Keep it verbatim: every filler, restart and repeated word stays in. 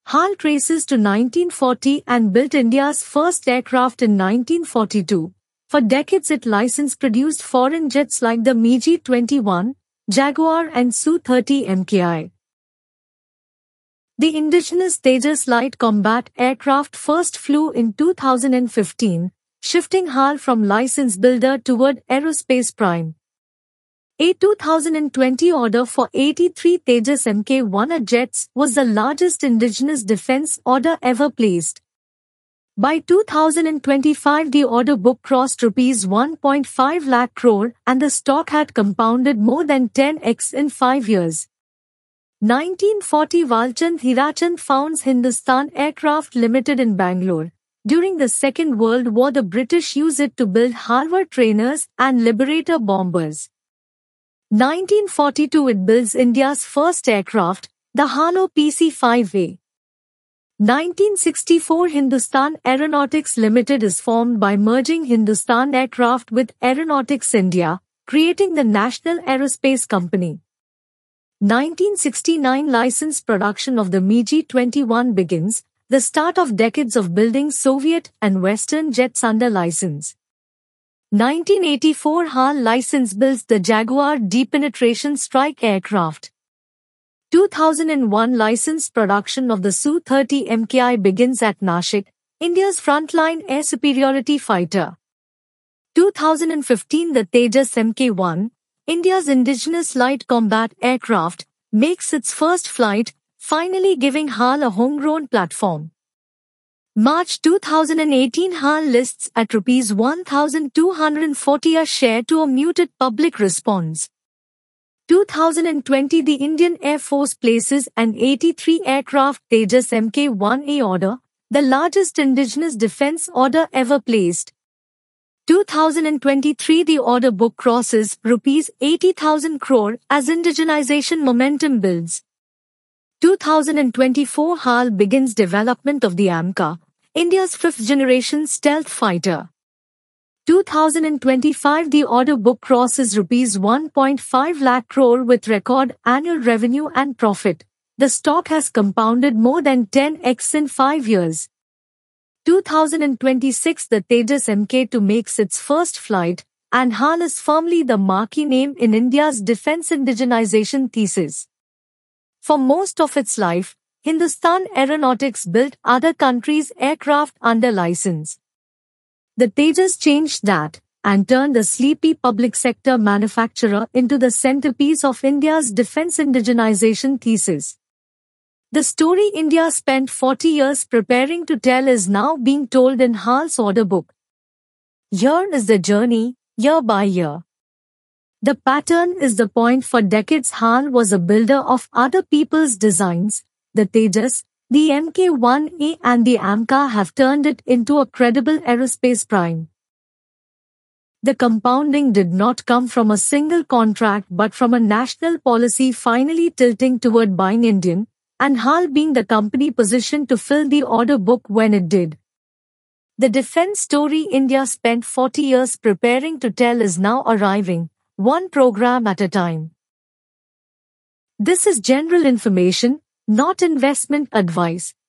HAL traces to nineteen forty and built India's first aircraft in nineteen forty-two. For decades it licensed produced foreign jets like the MiG twenty-one, Jaguar and S U thirty M K I. The indigenous Tejas light combat aircraft first flew in two thousand fifteen, shifting HAL from license builder toward aerospace prime. A two thousand twenty order for eighty-three Tejas M K one jets was the largest indigenous defense order ever placed. By two thousand twenty-five the order book crossed rupees one point five lakh crore and the stock had compounded more than ten x in five years. nineteen forty Walchand Hirachand founds Hindustan Aircraft Limited in Bangalore. During the Second World War the British used it to build Harbour trainers and Liberator bombers. nineteen forty-two it builds India's first aircraft, the Halo P C five A. nineteen sixty-four Hindustan Aeronautics Limited is formed by merging Hindustan Aircraft with Aeronautics India, creating the National Aerospace Company. nineteen sixty-nine License production of the MiG twenty-one begins, the start of decades of building Soviet and Western jets under license. nineteen eighty-four HAL license builds the Jaguar depenetration strike aircraft. two thousand one license production of the S U thirty M K I begins at Nashik, India's frontline air superiority fighter. two thousand fifteen the Tejas M K one, India's indigenous light combat aircraft, makes its first flight, finally giving HAL a homegrown platform. March two thousand eighteen HAL lists at rupees one thousand two hundred forty a share to a muted public response. two thousand twenty the Indian Air Force places an eighty-three aircraft Tejas M K one A order, the largest indigenous defense order ever placed. two thousand twenty-three the order book crosses rupees eighty thousand crore as indigenization momentum builds. two thousand twenty-four HAL begins development of the AMCA, India's fifth-generation stealth fighter. two thousand twenty-five the order book crosses rupees one point five lakh crore with record annual revenue and profit. The stock has compounded more than ten x in five years. two thousand twenty-six the Tejas M K two makes its first flight, and HAL is firmly the marquee name in India's defense indigenization thesis. For most of its life, Hindustan Aeronautics built other countries' aircraft under license. The Tejas changed that, and turned a sleepy public sector manufacturer into the centerpiece of India's defense indigenization thesis. The story India spent forty years preparing to tell is now being told in HAL's order book. Here is the journey, year by year. The pattern is the point. For decades HAL was a builder of other people's designs. The Tejas, the M K one A and the AMCA have turned it into a credible aerospace prime. The compounding did not come from a single contract but from a national policy finally tilting toward buying Indian, and HAL being the company positioned to fill the order book when it did. The defense story India spent forty years preparing to tell is now arriving, one program at a time. This is general information, not investment advice.